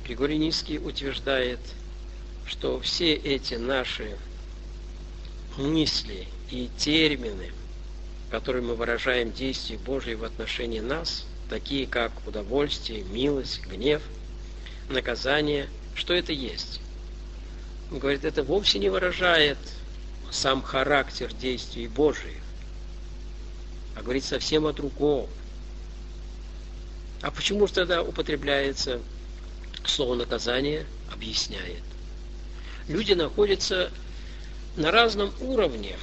Григорий Нисский утверждает, что все эти наши мысли и термины, которые мы выражаем действия Божьи в отношении нас, такие как удовольствие, милость, гнев, наказание, что это есть? Он говорит, это вовсе не выражает сам характер действий Божьих, а говорит совсем о другом. А почему же тогда употребляется слово наказание? Объясняет. Люди находятся на разном уровне,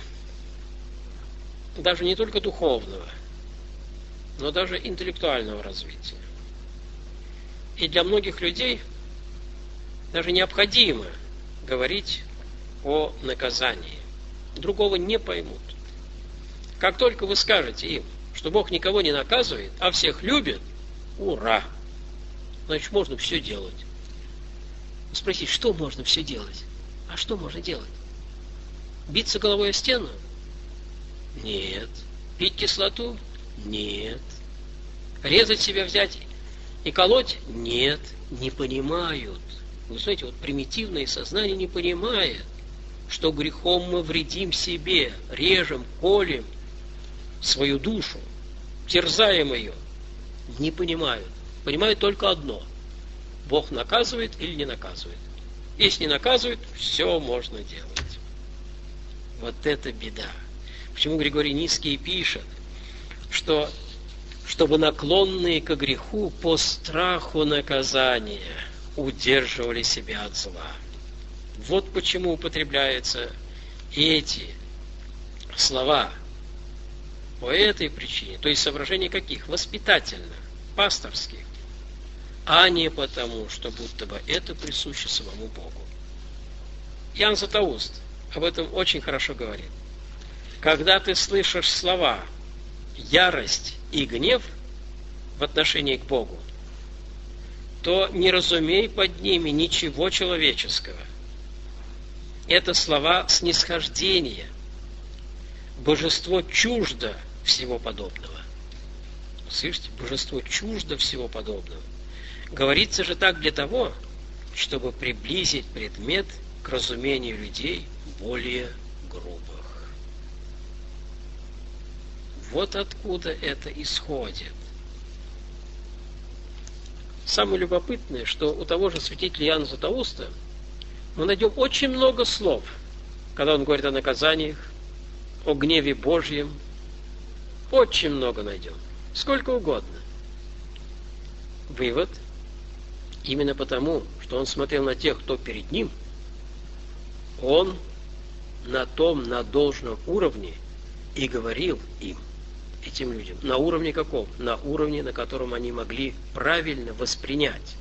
даже не только духовного, но даже интеллектуального развития. И для многих людей даже необходимо говорить о наказании. Другого не поймут. Как только вы скажете им, что Бог никого не наказывает, а всех любит, ура! Значит, можно все делать. Спросить, что можно все делать? А что можно делать? Биться головой о стену? Нет. Пить кислоту? Нет. Резать себя взять и колоть? Нет. Не понимают. Вы знаете, вот примитивное сознание не понимает, что грехом мы вредим себе, режем, колем свою душу, терзаем ее. Не понимают. Понимают только одно. Бог наказывает или не наказывает. Если не наказывает, все можно делать. Вот это беда. Почему Григорий Нисский пишет, что чтобы наклонные к греху по страху наказания удерживали себя от зла. Вот почему употребляются эти слова по этой причине, то есть соображения каких? Воспитательных, пасторских, а не потому, что будто бы это присуще самому Богу. Иоанн Златоуст об этом очень хорошо говорит. Когда ты слышишь слова ярость и гнев в отношении к Богу, то не разумей под ними ничего человеческого. Это слова снисхождения. Божество чуждо всего подобного. Слышите? Божество чуждо всего подобного. Говорится же так для того, чтобы приблизить предмет к разумению людей более грубых. Вот откуда это исходит. Самое любопытное, что у того же святителя Иоанна Златоуста мы найдем очень много слов, когда он говорит о наказаниях, о гневе Божьем. Очень много найдем. Сколько угодно. Вывод. Именно потому, что он смотрел на тех, кто перед ним, он на должном уровне и говорил им, этим людям. На уровне каком? На уровне, на котором они могли правильно воспринять.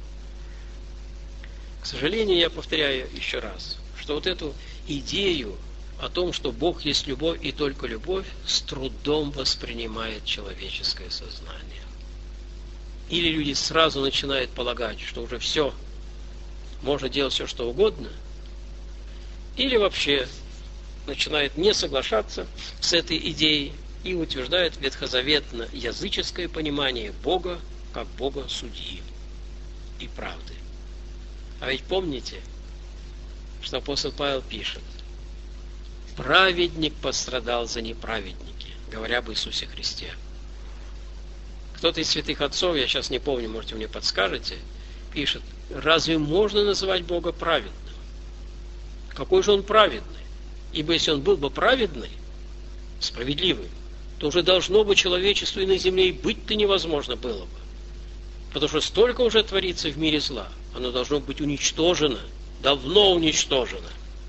К сожалению, я повторяю еще раз, что вот эту идею о том, что Бог есть любовь и только любовь, с трудом воспринимает человеческое сознание. Или люди сразу начинают полагать, что уже все, можно делать все, что угодно, или вообще начинают не соглашаться с этой идеей и утверждают ветхозаветно-языческое понимание Бога как Бога судьи и правды. А ведь помните, что апостол Павел пишет: праведник пострадал за неправедники, говоря об Иисусе Христе. Кто-то из святых отцов, я сейчас не помню, можете мне подскажете, пишет: разве можно называть Бога праведным? Какой же Он праведный? Ибо если Он был бы праведный, справедливый, то уже должно бы человечеству и на земле и быть-то невозможно было бы. Потому что столько уже творится в мире зла, оно должно быть уничтожено, давно уничтожено.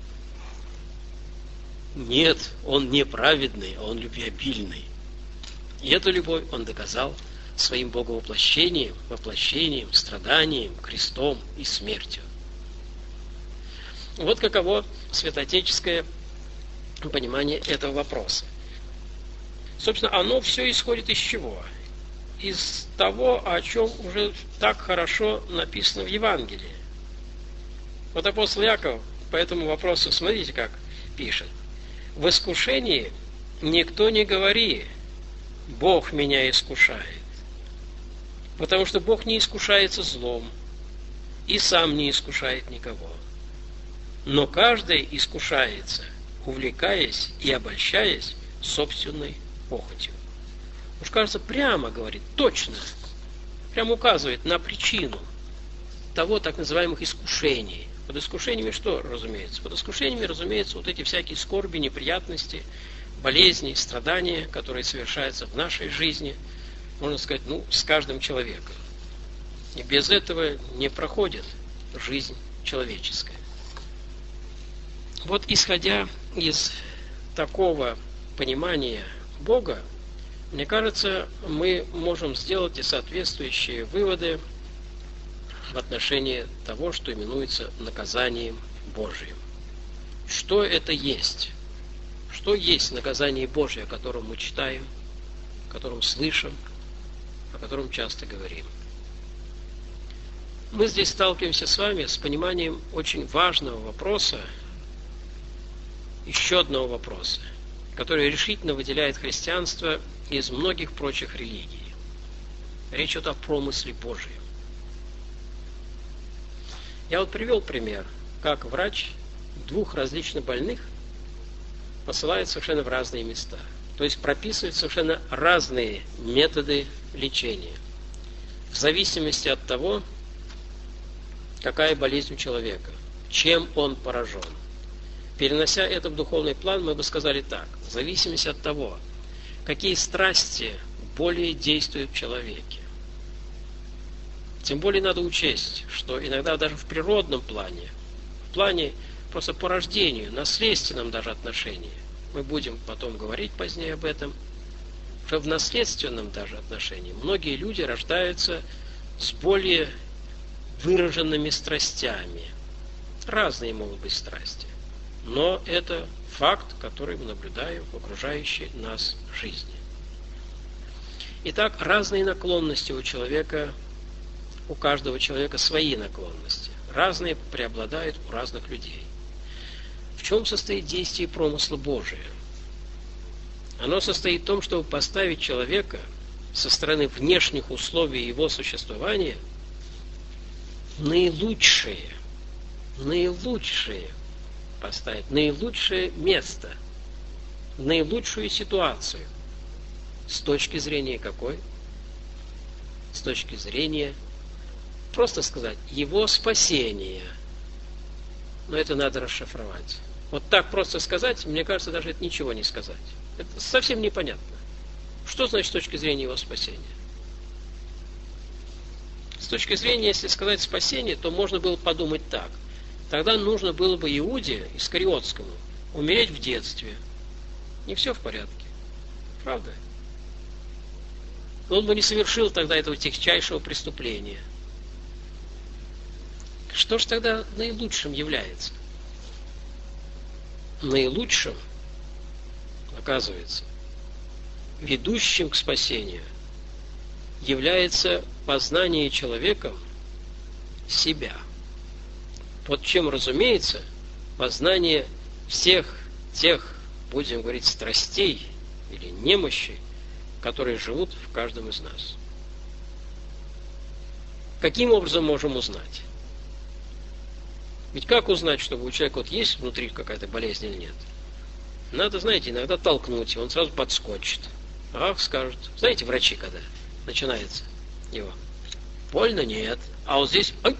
Нет, Он не праведный, а Он любвеобильный. И эту любовь Он доказал своим боговоплощением, воплощением, страданием, крестом и смертью. Вот каково святоотеческое понимание этого вопроса. Собственно, оно все исходит из чего? Из того, о чем уже так хорошо написано в Евангелии. Вот апостол Иаков по этому вопросу, смотрите, как пишет: в искушении никто не говори: Бог меня искушает. Потому что Бог не искушается злом, и сам не искушает никого. Но каждый искушается, увлекаясь и обольщаясь собственной похотью. Уж кажется, прямо говорит, точно, прямо указывает на причину того так называемых искушений. Под искушениями что разумеется? Под искушениями, разумеется, вот эти всякие скорби, неприятности, болезни, страдания, которые совершаются в нашей жизни, можно сказать, с каждым человеком. И без этого не проходит жизнь человеческая. Вот исходя из такого понимания Бога, мне кажется, мы можем сделать и соответствующие выводы в отношении того, что именуется наказанием Божиим. Что это есть? Что есть наказание Божие, о котором мы читаем, о котором слышим, о котором часто говорим? Мы здесь сталкиваемся с вами с пониманием очень важного вопроса, еще одного вопроса, который решительно выделяет христианство из многих прочих религий. Речь идет о промысле Божьем. Я вот привел пример, как врач двух различных больных посылает совершенно в разные места. То есть прописывает совершенно разные методы лечения. В зависимости от того, какая болезнь у человека, чем он поражен. Перенося это в духовный план, мы бы сказали так. В зависимости от того, какие страсти более действуют в человеке. Тем более надо учесть, что иногда даже в природном плане, в плане просто по рождению, наследственном даже отношении, мы будем потом говорить позднее об этом, что в наследственном даже отношении многие люди рождаются с более выраженными страстями. Разные могут быть страсти. Но это факт, который мы наблюдаем в окружающей нас жизни. Итак, разные наклонности у человека, у каждого человека свои наклонности. Разные преобладают у разных людей. В чем состоит действие промысла Божия? Оно состоит в том, чтобы поставить человека со стороны внешних условий его существования наилучшее поставить, наилучшее место, наилучшую ситуацию. С точки зрения какой? С точки зрения, просто сказать, его спасения. Но это надо расшифровать. Вот так просто сказать, мне кажется, даже это ничего не сказать. Это совсем непонятно. Что значит с точки зрения его спасения? С точки зрения, если сказать спасение, то можно было подумать так. Тогда нужно было бы Иуде Искариотскому умереть в детстве. Не все в порядке. Правда? Он бы не совершил тогда этого тягчайшего преступления. Что же тогда наилучшим является? Наилучшим, оказывается, ведущим к спасению, является познание человеком себя. Под чем, разумеется, познание всех тех, будем говорить, страстей или немощей, которые живут в каждом из нас. Каким образом можем узнать? Ведь как узнать, чтобы у человека вот есть внутри какая-то болезнь или нет? Надо, знаете, иногда толкнуть, и он сразу подскочит. Ах, скажет. Знаете, врачи, когда начинается его. Больно? Нет. А вот здесь... Ой!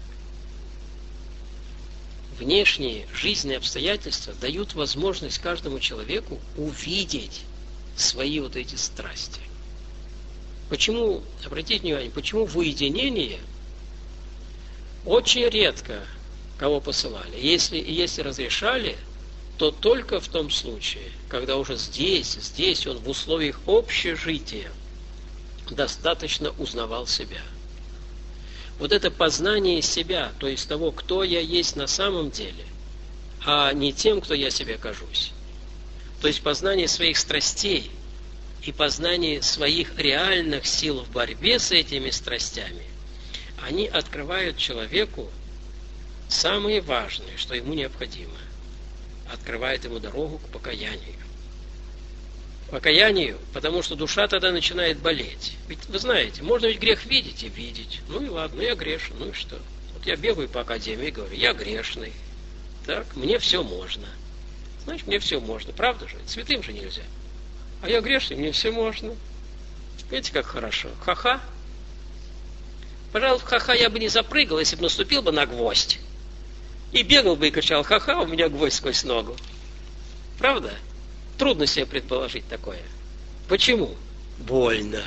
Внешние жизненные обстоятельства дают возможность каждому человеку увидеть свои вот эти страсти. Почему, обратите внимание, почему в уединении очень редко кого посылали? Если разрешали, то только в том случае, когда уже здесь он в условиях общежития достаточно узнавал себя. Вот это познание себя, то есть того, кто я есть на самом деле, а не тем, кто я себе кажусь. То есть познание своих страстей и познание своих реальных сил в борьбе с этими страстями, они открывают человеку самое важное, что ему необходимо. Открывает ему дорогу к покаянию. Покаянию, потому что душа тогда начинает болеть. Ведь вы знаете, можно ведь грех видеть и видеть. Ну и ладно, я грешен, ну и что? Вот я бегаю по академии и говорю, я грешный. Так, мне все можно. Значит, мне все можно. Правда же? Святым же нельзя. А я грешный, мне все можно. Видите, как хорошо. Ха-ха. Пожалуй, ха-ха я бы не запрыгал, если бы наступил бы на гвоздь. И бегал бы и кричал, ха-ха, у меня гвоздь сквозь ногу. Правда? Трудно себе предположить такое. Почему? Больно.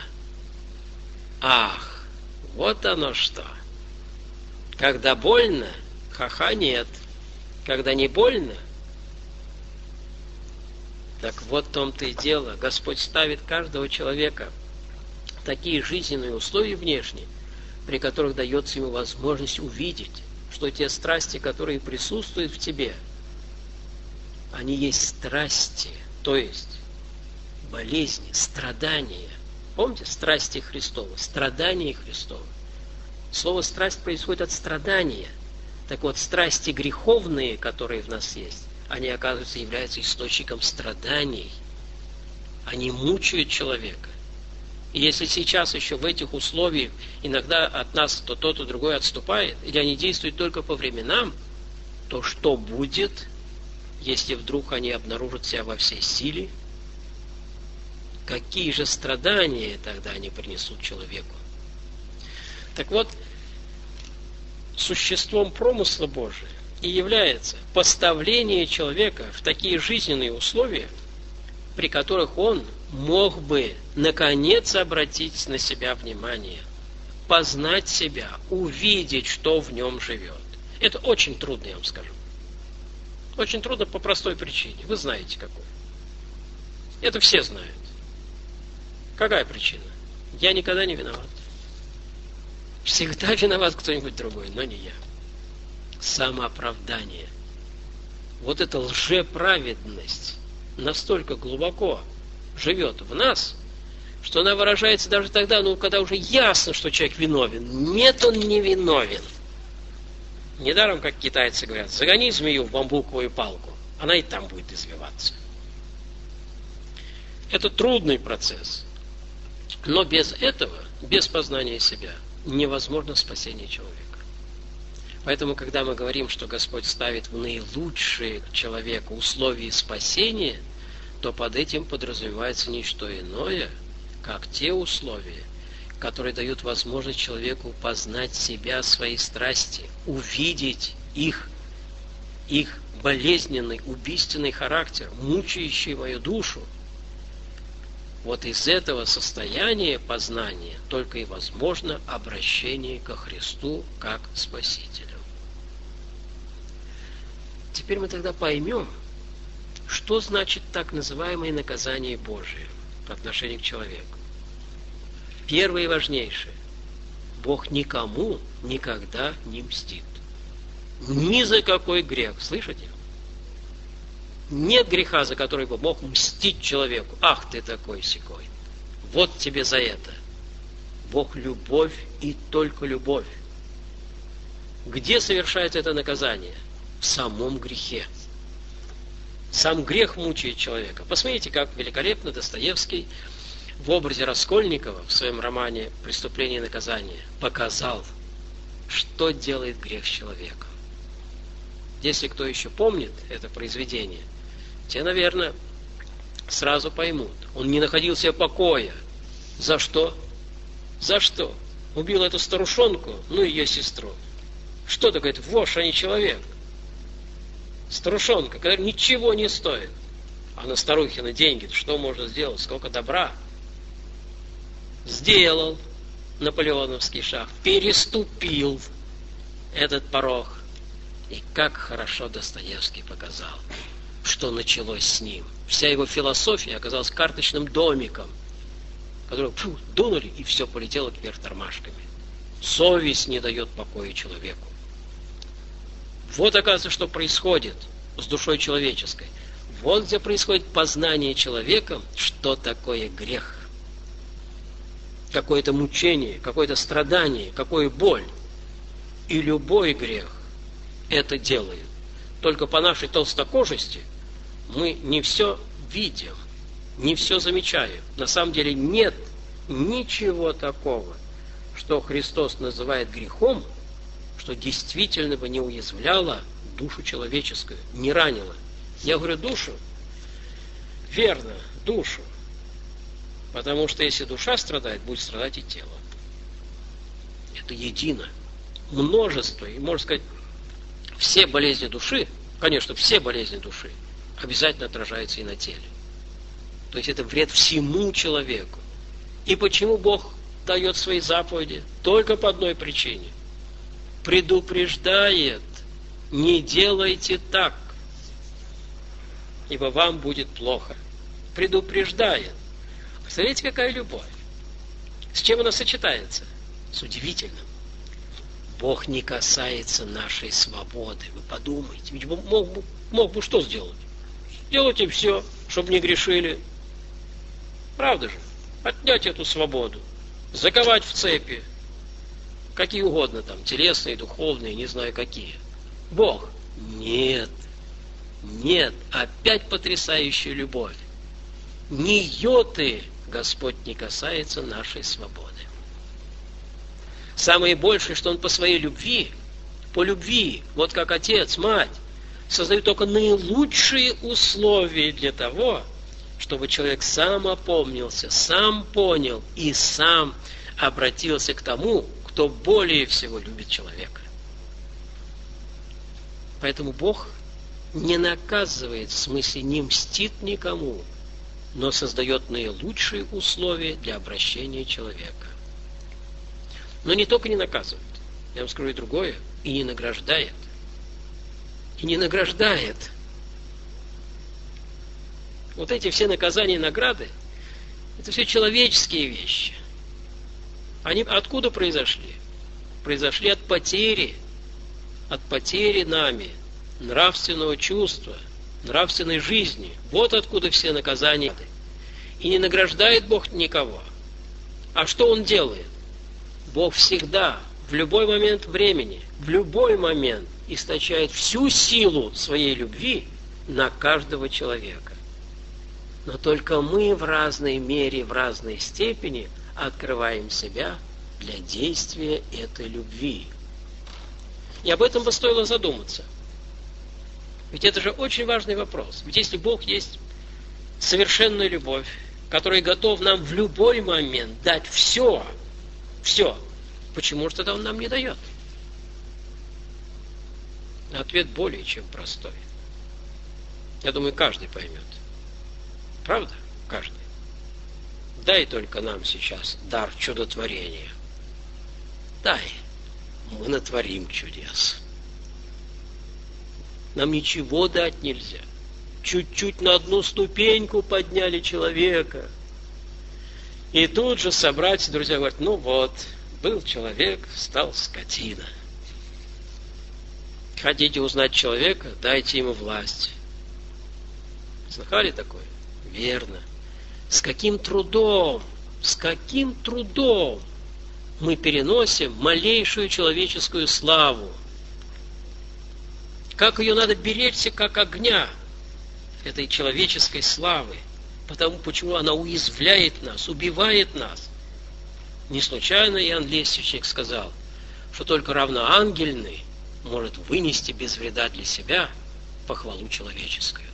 Ах, вот оно что. Когда больно, ха-ха нет. Когда не больно, так вот в том-то и дело. Господь ставит каждого человека в такие жизненные условия внешние, при которых дается ему возможность увидеть, что те страсти, которые присутствуют в тебе, они есть страсти, то есть болезни, страдания. Помните, страсти Христовы, страдания Христовы. Слово «страсть» происходит от страдания. Так вот, страсти греховные, которые в нас есть, они, оказывается, являются источником страданий. Они мучают человека. И если сейчас еще в этих условиях иногда от нас то тот, то другой отступает, или они действуют только по временам, то что будет, если вдруг они обнаружат себя во всей силе? Какие же страдания тогда они принесут человеку? Так вот, существом промысла Божия и является поставление человека в такие жизненные условия, при которых он мог бы наконец обратить на себя внимание, познать себя, увидеть, что в нем живет. Это очень трудно, я вам скажу. Очень трудно по простой причине. Вы знаете какой. Это все знают. Какая причина? Я никогда не виноват. Всегда виноват кто-нибудь другой, но не я. Самооправдание. Вот эта лжеправедность настолько глубоко живет в нас, что она выражается даже тогда, когда уже ясно, что человек виновен. Нет, он не виновен. Недаром, как китайцы говорят, загони змею в бамбуковую палку, она и там будет извиваться. Это трудный процесс. Но без этого, без познания себя, невозможно спасение человека. Поэтому, когда мы говорим, что Господь ставит в наилучшие человека условия спасения, то под этим подразумевается не что иное, как те условия, которые дают возможность человеку познать себя, свои страсти, увидеть их болезненный, убийственный характер, мучающий мою душу. Вот из этого состояния познания только и возможно обращение ко Христу как Спасителю. Теперь мы тогда поймем, что значит так называемое наказание Божие по отношению к человеку. Первое и важнейшее. Бог никому никогда не мстит. Ни за какой грех. Слышите? Нет греха, за который бы Бог мстить человеку. Ах, ты такой-сякой. Вот тебе за это. Бог любовь и только любовь. Где совершается это наказание? В самом грехе. Сам грех мучает человека. Посмотрите, как великолепно Достоевский в образе Раскольникова в своем романе «Преступление и наказание» показал, что делает грех с человеком. Если кто еще помнит это произведение, те, наверное, сразу поймут. Он не находил себе покоя. За что? За что? Убил эту старушонку, ну и ее сестру. Что такое? Вошь, а не человек. Старушонка, которая ничего не стоит. А на старухины деньги что можно сделать? Сколько добра? Сделал наполеоновский шаг. Переступил этот порог. И как хорошо Достоевский показал, что началось с ним. Вся его философия оказалась карточным домиком, который дунули, и все полетело вверх тормашками. Совесть не дает покоя человеку. Вот, оказывается, что происходит с душой человеческой. Вот где происходит познание человеком, что такое грех. Какое-то мучение, какое-то страдание, какую боль. И любой грех это делает. Только по нашей толстокожести мы не все видим, не все замечаем. На самом деле нет ничего такого, что Христос называет грехом, что действительно бы не уязвляло душу человеческую, не ранило. Я говорю душу, верно, душу. Потому что если душа страдает, будет страдать и тело. Это едино. Множество, и можно сказать, все болезни души, конечно, все болезни души обязательно отражаются и на теле. То есть это вред всему человеку. И почему Бог дает свои заповеди? Только по одной причине. Предупреждает: не делайте так, ибо вам будет плохо. Предупреждает. Представляете, какая любовь? С чем она сочетается? С удивительным. Бог не касается нашей свободы. Вы подумайте. Ведь мог бы что сделать? Сделайте все, чтобы не грешили. Правда же? Отнять эту свободу. Заковать в цепи. Какие угодно там, телесные, духовные, не знаю какие. Бог. Нет. Нет. Опять потрясающая любовь. Ни йоты Господь не касается нашей свободы. Самое большее, что Он по своей любви, по любви, вот как отец, мать, создают только наилучшие условия для того, чтобы человек сам опомнился, сам понял и сам обратился к тому, кто более всего любит человека. Поэтому Бог не наказывает, в смысле не мстит никому, но создает наилучшие условия для обращения человека. Но не только не наказывает, я вам скажу и другое, и не награждает. И не награждает. Вот эти все наказания и награды, это все человеческие вещи. Они откуда произошли? Произошли от потери нами нравственного чувства, нравственной жизни. Вот откуда все наказания. И не награждает Бог никого. А что Он делает? Бог всегда, в любой момент времени, в любой момент источает всю силу своей любви на каждого человека. Но только мы в разной мере, в разной степени открываем себя для действия этой любви. И об этом бы стоило задуматься. Ведь это же очень важный вопрос. Ведь если Бог есть совершенная любовь, который готов нам в любой момент дать все, почему же тогда Он нам не дает? Ответ более чем простой. Я думаю, каждый поймет. Правда? Каждый. Дай только нам сейчас дар чудотворения. Дай. Мы натворим чудес. Нам ничего дать нельзя. Чуть-чуть на одну ступеньку подняли человека. И тут же собратья, друзья, говорят: ну вот, был человек, стал скотина. Хотите узнать человека, дайте ему власть. Слыхали такое? Верно. С каким трудом мы переносим малейшую человеческую славу. Как ее надо беречься, как огня, этой человеческой славы. Почему она уязвляет нас, убивает нас. Не случайно Иоанн Лествичник сказал, что только равноангельный может вынести без вреда для себя похвалу человеческую.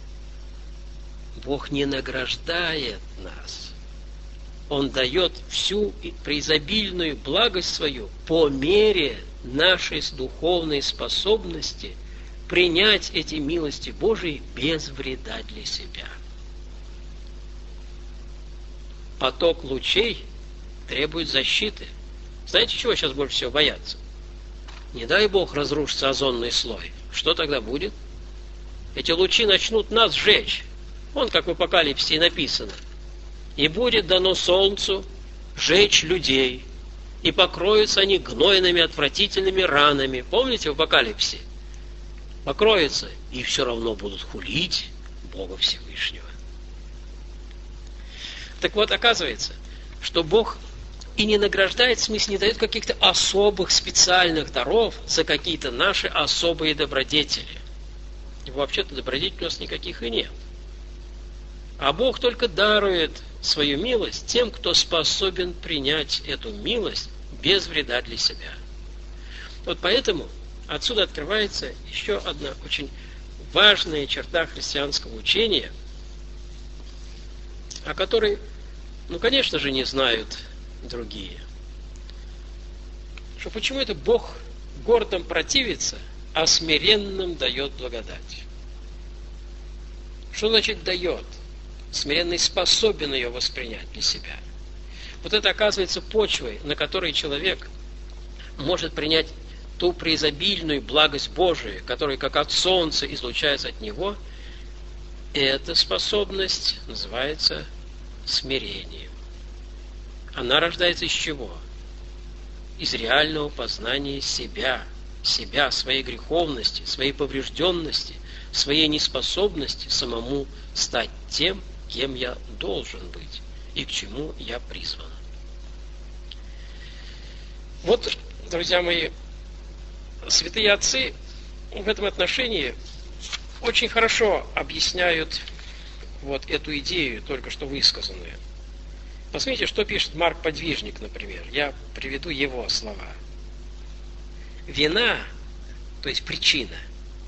Бог не награждает нас. Он дает всю преизобильную благость свою по мере нашей духовной способности принять эти милости Божии без вреда для себя. Поток лучей требует защиты. Знаете, чего сейчас больше всего боятся? Не дай Бог разрушится озонный слой. Что тогда будет? Эти лучи начнут нас сжечь. Вон как в Апокалипсисе написано. И будет дано солнцу жечь людей, и покроются они гнойными, отвратительными ранами. Помните в Апокалипсисе? Покроются, и все равно будут хулить Бога Всевышнего. Так вот, оказывается, что Бог и не награждает, в смысле, не дает каких-то особых, специальных даров за какие-то наши особые добродетели. И вообще-то добродетелей у нас никаких и нет. А Бог только дарует свою милость тем, кто способен принять эту милость без вреда для себя. Вот поэтому отсюда открывается еще одна очень важная черта христианского учения, о которой, конечно же, не знают другие. Что почему это Бог гордым противится, а смиренным дает благодать? Что значит дает? Смиренный способен ее воспринять для себя. Вот это оказывается почвой, на которой человек может принять ту преизобильную благость Божию, которая как от солнца излучается от него. Эта способность называется смирением. Она рождается из чего? Из реального познания себя, своей греховности, своей поврежденности, своей неспособности самому стать тем, кем я должен быть и к чему я призван. Вот, друзья мои, святые отцы в этом отношении очень хорошо объясняют вот эту идею, только что высказанную. Посмотрите, что пишет Марк Подвижник, например. Я приведу его слова. Вина, то есть причина,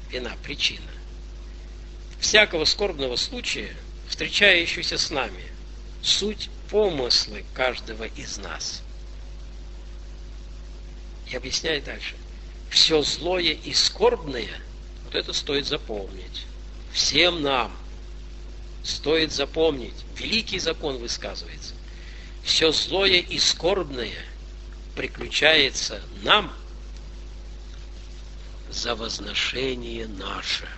всякого скорбного случая, встречающегося с нами, суть помыслы каждого из нас. И объясняет дальше. Все злое и скорбное, вот это стоит запомнить. Всем нам стоит запомнить. Великий закон высказывается. Все злое и скорбное приключается нам за возношение наше.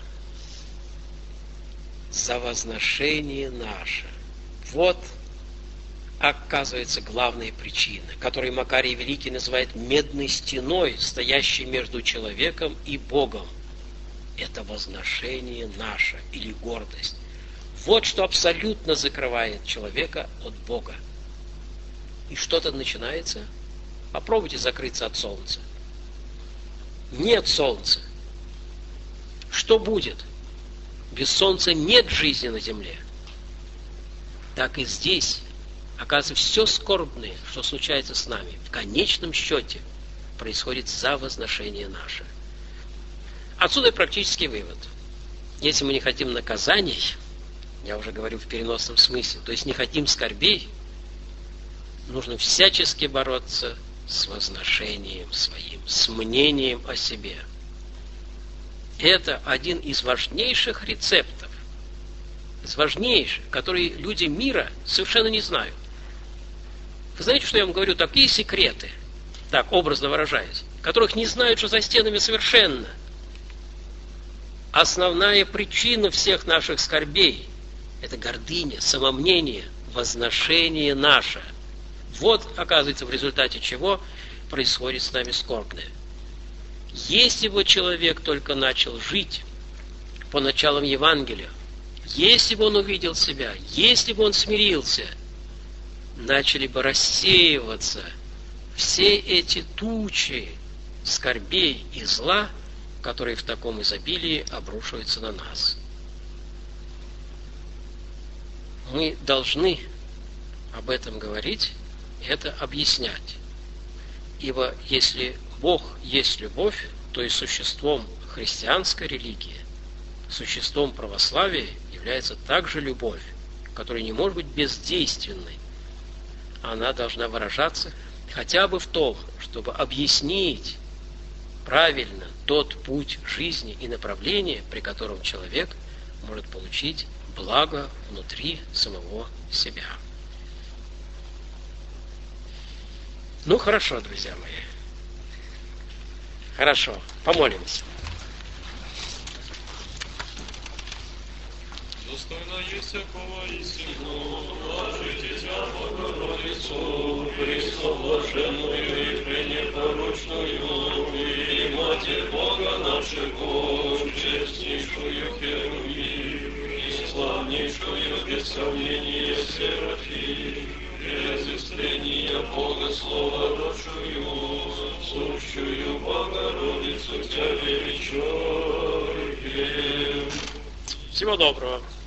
За возношение наше. Вот, оказывается, главная причина, которую Макарий Великий называет медной стеной, стоящей между человеком и Богом. Это возношение наше или гордость. Вот что абсолютно закрывает человека от Бога. И что-то начинается. Попробуйте закрыться от солнца. Нет солнца. Что будет? Без солнца нет жизни на земле. Так и здесь, оказывается, все скорбное, что случается с нами, в конечном счете происходит за возношение наше. Отсюда и практический вывод. Если мы не хотим наказаний, я уже говорю в переносном смысле, то есть не хотим скорбей, нужно всячески бороться с возношением своим, с мнением о себе. Это один из важнейших рецептов, которые люди мира совершенно не знают. Вы знаете, что я вам говорю? Такие секреты, так образно выражаясь, которых не знают, что за стенами совершенно. Основная причина всех наших скорбей – это гордыня, самомнение, возношение наше. Вот, оказывается, в результате чего происходит с нами скорбное. Если бы человек только начал жить по началам Евангелия, если бы он увидел себя, если бы он смирился, начали бы рассеиваться все эти тучи скорбей и зла, которые в таком изобилии обрушиваются на нас. Мы должны об этом говорить, это объяснять. Ибо если Бог есть любовь, то и существом христианской религии, существом православия является также любовь, которая не может быть бездейственной. Она должна выражаться хотя бы в том, чтобы объяснить правильно тот путь жизни и направление, при котором человек может получить благо внутри самого себя. Ну, хорошо, друзья мои. Хорошо, помолимся. Достойно есть всякого истину, положите Тебя, Богородицу, пресоблаженную и пренепорочную, и Матерь Бога нашего, честнейшую Херувим, и славнейшую без сомнения Серафим, без истления Бога Слова родшую, сущую Богородицу Тебя величаем. Всего доброго.